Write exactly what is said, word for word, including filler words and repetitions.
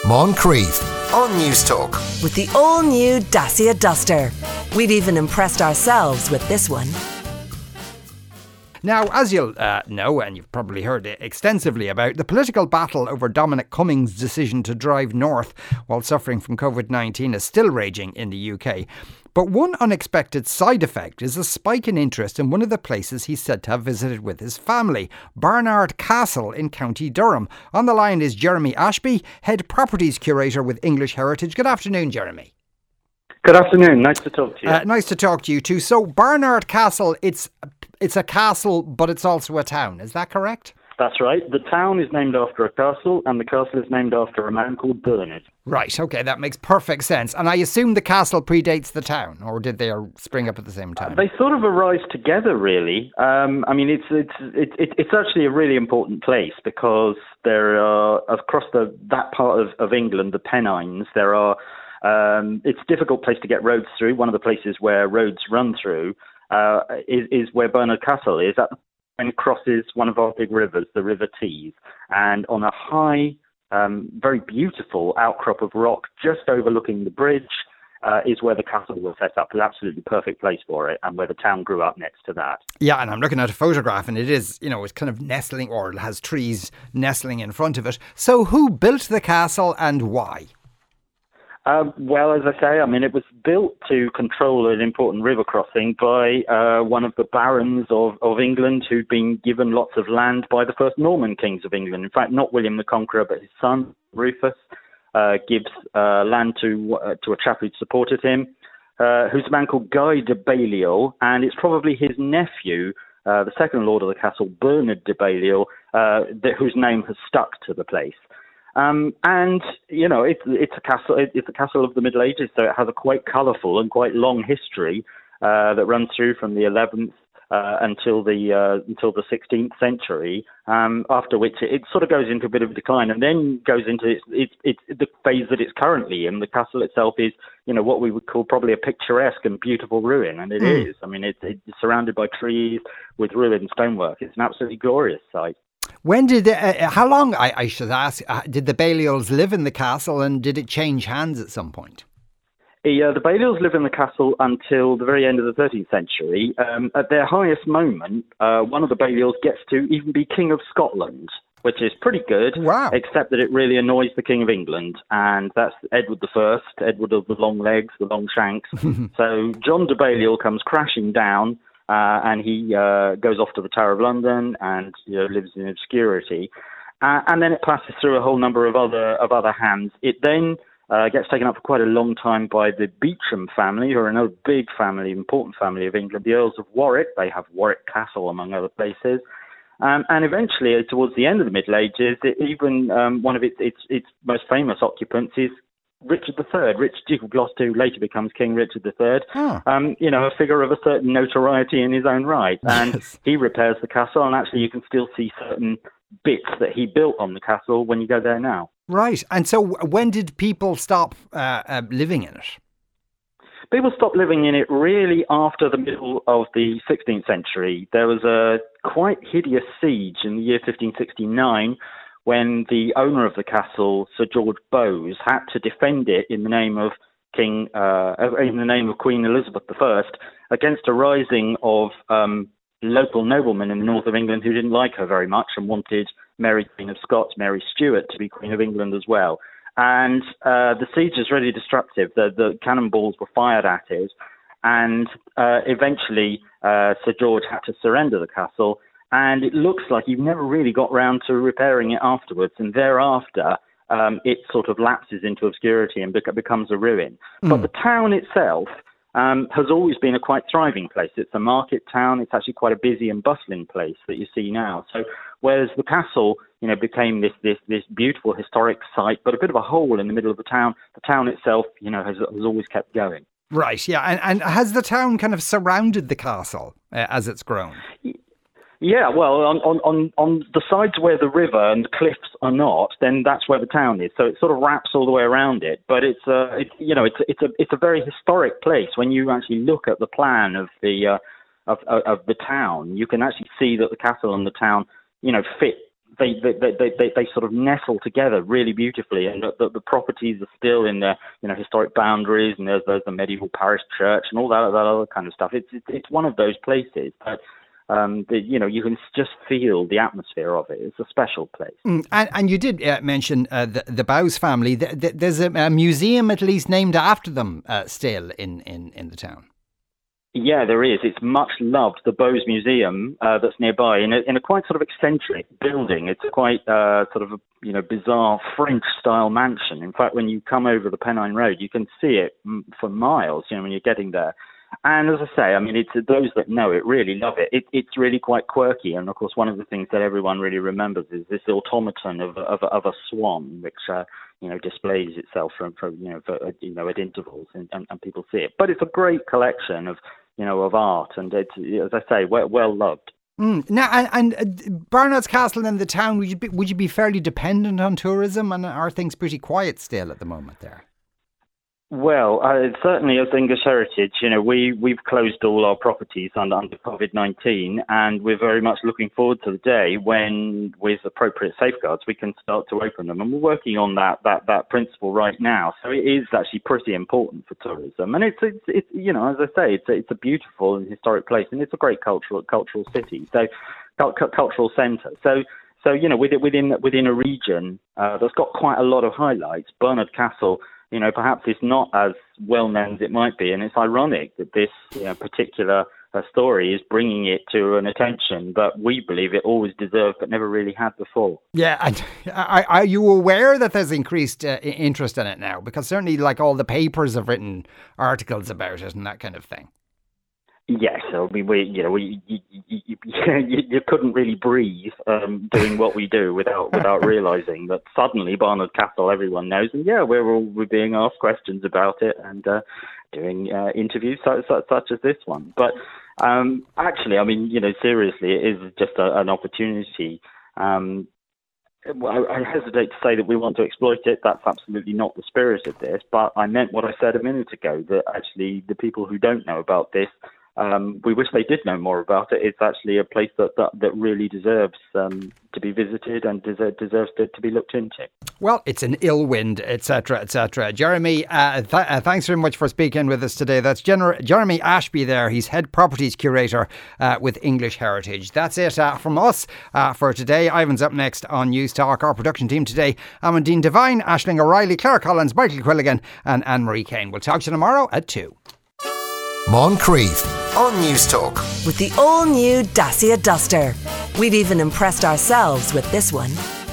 Moncrief on Newstalk. With the all-new Dacia Duster. We've even impressed ourselves with this one. Now, as you'll uh, know, and you've probably heard extensively about, the political battle over Dominic Cummings' decision to drive north while suffering from covid nineteen is still raging in the U K. But one unexpected side effect is a spike in interest in one of the places he's said to have visited with his family, Barnard Castle in County Durham. On the line is Jeremy Ashby, Head Properties Curator with English Heritage. Good afternoon, Jeremy. Good afternoon. Nice to talk to you. Uh, nice to talk to you too. So Barnard Castle, it's it's a castle, but it's also a town. Is that correct? That's right. The town is named after a castle, and the castle is named after a man called Bernard. Right, okay, that makes perfect sense. And I assume the castle predates the town, or did they spring up at the same time? Uh, they sort of arise together, really. Um, I mean, it's it's it, it, it's actually a really important place because there are, across the that part of, of England, the Pennines, there are, um, it's a difficult place to get roads through. One of the places where roads run through uh, is, is where Barnard Castle is, at the and crosses one of our big rivers, the River Tees, and on a high, um, very beautiful outcrop of rock just overlooking the bridge uh, is where the castle was set up. An absolutely perfect place for it, and where the town grew up next to that. Yeah, and I'm looking at a photograph, and it is, you know, it's kind of nestling, or it has trees nestling in front of it. So who built the castle and why? Uh, well, as I say, I mean, it was built to control an important river crossing by uh, one of the barons of, of England who'd been given lots of land by the first Norman kings of England. In fact, not William the Conqueror, but his son, Rufus, uh, gives uh, land to uh, to a chap who'd supported him, uh, who's a man called Guy de Balliol, and it's probably his nephew, uh, the second lord of the castle, Bernard de Balliol, uh, the, whose name has stuck to the place. Um, and, you know, it's, it's a castle, it's a castle of the Middle Ages, so it has a quite colourful and quite long history uh, that runs through from the eleventh uh, until the uh, until the sixteenth century, um, after which it, it sort of goes into a bit of a decline and then goes into its, its, its, the phase that it's currently in. The castle itself is, you know, what we would call probably a picturesque and beautiful ruin, and it mm. is. I mean, it's, it's surrounded by trees with ruined stonework. It's an absolutely glorious sight. When did, uh, how long, I, I should ask, uh, did the Balliols live in the castle, and did it change hands at some point? Yeah, the Balliols live in the castle until the very end of the thirteenth century. Um, at their highest moment, uh, one of the Balliols gets to even be King of Scotland, which is pretty good, wow. Except that it really annoys the King of England, and that's Edward the First, Edward of the long legs, the long shanks. So John de Balliol comes crashing down, Uh, and he uh, goes off to the Tower of London and, you know, lives in obscurity. Uh, and then it passes through a whole number of other of other hands. It then uh, gets taken up for quite a long time by the Beauchamp family, who are another big family, important family of England, the Earls of Warwick. They have Warwick Castle, among other places. Um, and eventually, towards the end of the Middle Ages, it, even um, one of its, its its most famous occupants is Richard the Third, Rich Duke of Gloucester, who later becomes King Richard the Third, oh. um, you know, a figure of a certain notoriety in his own right. And yes. He repairs the castle, and actually you can still see certain bits that he built on the castle when you go there now. Right. And so when did people stop uh, uh, living in it? People stopped living in it really after the middle of the sixteenth century. There was a quite hideous siege in the year fifteen sixty-nine, when the owner of the castle, Sir George Bowes, had to defend it in the name of King, uh, in the name of Queen Elizabeth the First, against a rising of um, local noblemen in the north of England who didn't like her very much and wanted Mary Queen of Scots, Mary Stuart, to be Queen of England as well. And uh, the siege was really destructive. The, the cannonballs were fired at it, and uh, eventually uh, Sir George had to surrender the castle. And it looks like you've never really got round to repairing it afterwards. And thereafter, um, it sort of lapses into obscurity and bec- becomes a ruin. Mm. But the town itself um, has always been a quite thriving place. It's a market town. It's actually quite a busy and bustling place that you see now. So whereas the castle, you know, became this this this beautiful historic site, but a bit of a hole in the middle of the town, the town itself, you know, has, has always kept going. Right, yeah. And, and has the town kind of surrounded the castle uh, as it's grown? Yeah, well, on, on, on, on the sides where the river and the cliffs are not, then that's where the town is. So it sort of wraps all the way around it. But it's a, it, you know, it's it's a it's a very historic place. When you actually look at the plan of the uh, of, of of the town, you can actually see that the castle and the town, you know, fit they, they, they, they, they sort of nestle together really beautifully, and the, the, the properties are still in their, you know, historic boundaries, and there's, there's the medieval parish church and all that, that other kind of stuff. It's, it's, it's one of those places that, um, the, you know, you can just feel the atmosphere of it. It's a special place. Mm, and, and you did uh, mention uh, the, the Bowes family. The, the, there's a, a museum at least named after them uh, still in, in, in the town. Yeah, there is. It's much loved, the Bowes Museum uh, that's nearby, in a, in a quite sort of eccentric building. It's a quite uh, sort of a, you know, bizarre French-style mansion. In fact, when you come over the Pennine Road, you can see it m- for miles, you know, when you're getting there. And as I say, I mean, it's those that know it really love it. it. It's really quite quirky. And of course, one of the things that everyone really remembers is this automaton of, of, of a swan, which, uh, you know, displays itself from, from you know, for, you know, at intervals, and, and, and people see it. But it's a great collection of, you know, of art, and it's, as I say, well, well loved. Mm. Now, and, and uh, Barnard's Castle in the town, would you be, would you be fairly dependent on tourism, and are things pretty quiet still at the moment there? Well, uh, certainly as English Heritage, you know, we, we've closed all our properties under, under COVID nineteen, and we're very much looking forward to the day when, with appropriate safeguards, we can start to open them. And we're working on that that, that principle right now. So it is actually pretty important for tourism. And it's, it's, it's you know, as I say, it's a, it's a beautiful and historic place, and it's a great cultural cultural city, so cultural centre. So, so you know, within within, within a region uh, that's got quite a lot of highlights, Barnard Castle, you know, perhaps it's not as well known as it might be, and it's ironic that this you know, particular uh, story is bringing it to an attention that we believe it always deserved but never really had before. Yeah, and are, are you aware that there's increased uh, interest in it now? Because certainly, like, all the papers have written articles about it and that kind of thing. Yes, I mean, we, you know, we, you, you, you, you couldn't really breathe um, doing what we do without without realising that suddenly Barnard Castle everyone knows, and yeah, we're all we're being asked questions about it and uh, doing uh, interviews such, such, such as this one. But um, actually, I mean, you know, seriously, it is just a, an opportunity. Um, I, I hesitate to say that we want to exploit it. That's absolutely not the spirit of this. But I meant what I said a minute ago, that actually the people who don't know about this, Um, we wish they did know more about it. It's actually a place that that, that really deserves um, to be visited and deserve, deserves to, to be looked into. Well, it's an ill wind, et cetera, et cetera. Jeremy, uh, th- uh, thanks very much for speaking with us today. That's Gener- Jeremy Ashby there. He's Head Properties Curator uh, with English Heritage. That's it uh, from us uh, for today. Ivan's up next on News Talk. Our production team today, Amandine Devine, Aisling O'Reilly, Claire Collins, Michael Quilligan and Anne-Marie Kane. We'll talk to you tomorrow at two. Moncrief on News Talk. With the all-new Dacia Duster. We've even impressed ourselves with this one.